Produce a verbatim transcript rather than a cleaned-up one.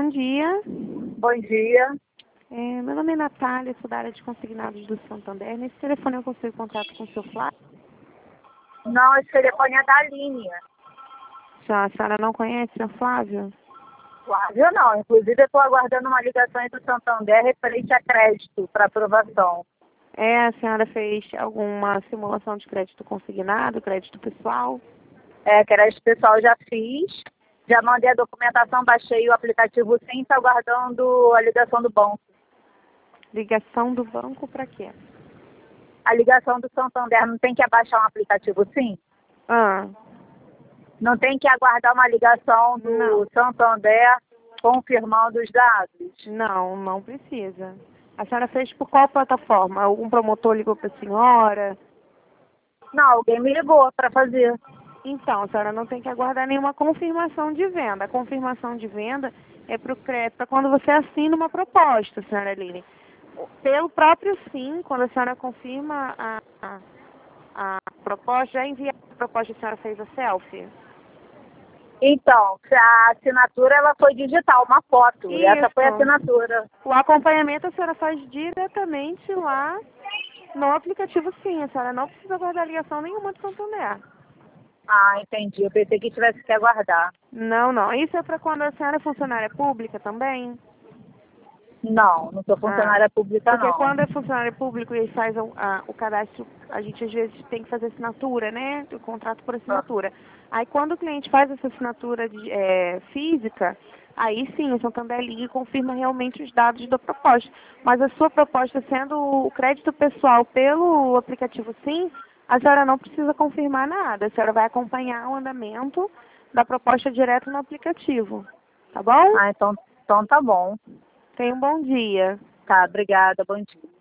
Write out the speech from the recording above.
bom dia. Bom dia. É, meu nome é Natália, sou da área de consignados do Santander. Nesse telefone eu consigo contato com o seu Flávio? Não, esse telefone é da linha. Já a senhora não conhece o Flávio? Flávio não. Inclusive, eu estou aguardando uma ligação entre o Santander referente a crédito para aprovação. É, a senhora fez alguma simulação de crédito consignado, crédito pessoal? É, crédito pessoal eu já fiz. Já mandei a documentação, baixei o aplicativo sim, estou aguardando a ligação do banco. Ligação do banco para quê? A ligação do Santander não tem que abaixar um aplicativo sim? Ah, Não tem que aguardar uma ligação do Não. Santander confirmando os dados? não, não precisa. A senhora fez por qual plataforma? Algum promotor ligou para a senhora? Não, alguém me ligou para fazer. Então, a senhora não tem que aguardar nenhuma confirmação de venda. A confirmação de venda é para quando você assina uma proposta, senhora Aline. Pelo próprio sim, quando a senhora confirma a, a, a proposta, já envia a proposta que a senhora fez a selfie? Então, a assinatura ela foi digital, uma foto. E essa foi a Isso. assinatura. O acompanhamento a senhora faz diretamente lá no aplicativo sim. A senhora não precisa guardar ligação nenhuma do Santander. Ah, entendi. Eu pensei que tivesse que aguardar. Não, não. Isso é para quando a senhora é funcionária pública também? Não, não sou Ah, funcionária pública, porque não. quando é funcionário público e faz o, a, o cadastro, a gente às vezes tem que fazer assinatura, né? O contrato por Ah, assinatura. Aí quando o cliente faz essa assinatura de, é, física, aí sim o Santander liga e confirma realmente os dados da proposta. Mas a sua proposta sendo o crédito pessoal pelo aplicativo sim, a senhora não precisa confirmar nada. A senhora vai acompanhar o andamento da proposta direto no aplicativo. Tá bom? ah, então, então tá bom. Tenha um bom dia. Tá, obrigada. Bom dia.